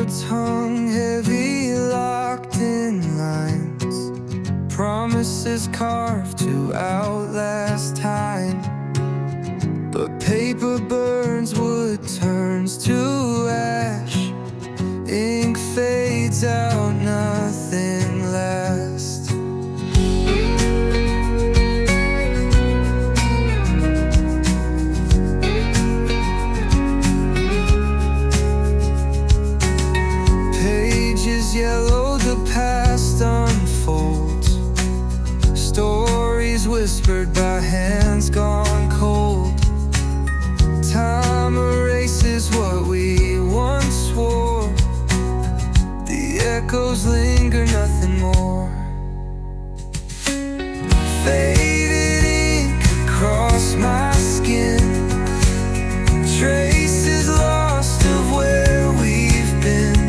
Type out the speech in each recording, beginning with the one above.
words hung heavy, locked in lines, promises carved to outlast time. But paper burns, wood turns to ash, ink fades out, nothing lasts. Pages yellow, the past unfolds, stories whispered by hands gone cold. Time erases what we once swore, the echoes linger, nothing more. Faded ink across my skin, traces lost of where we've been.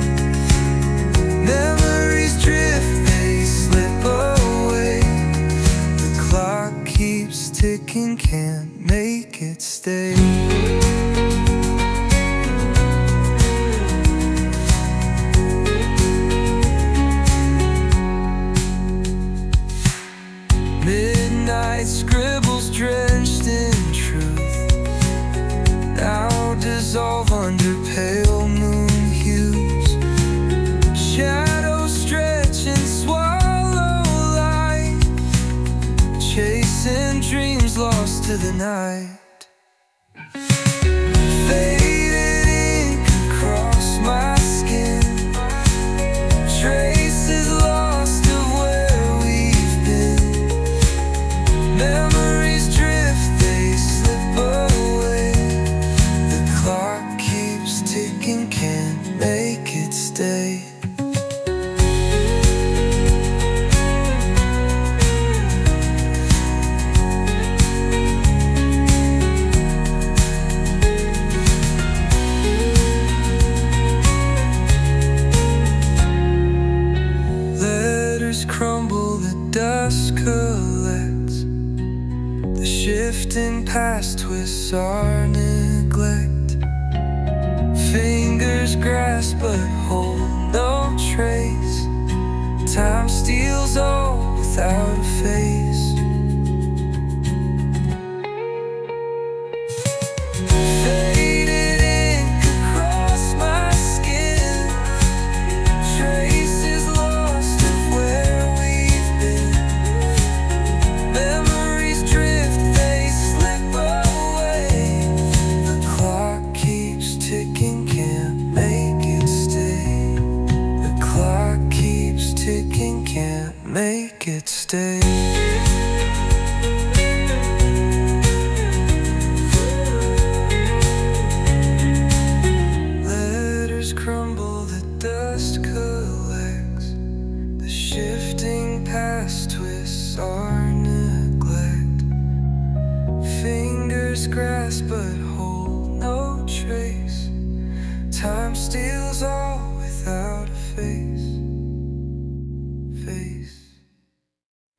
Memories drift, they slip away. The clock keeps ticking, can't make it stay. Midnight scribbles drenched in truth now dissolve under pale moon hues. Shadows stretch and swallow light, chasing dreams lost to the night. Faded ink across my skin, traces lost of where we've been. Memories drift, they slip away. The clock keeps ticking, can't make it stay. Letters crumble, the dust collects, the shifting past twists our neglect. Fingers grasp but hold no trace, time steals all without a face. Faded ink across my skin, traces lost of where we've been. Memories drift, they slip away. The clock keeps ticking, can't make it stay. The clock keeps ticking, can't make it stay. Letters crumble, the dust collects, the shifting past twists our neglect. Fingers grasp but hold no trace, time steals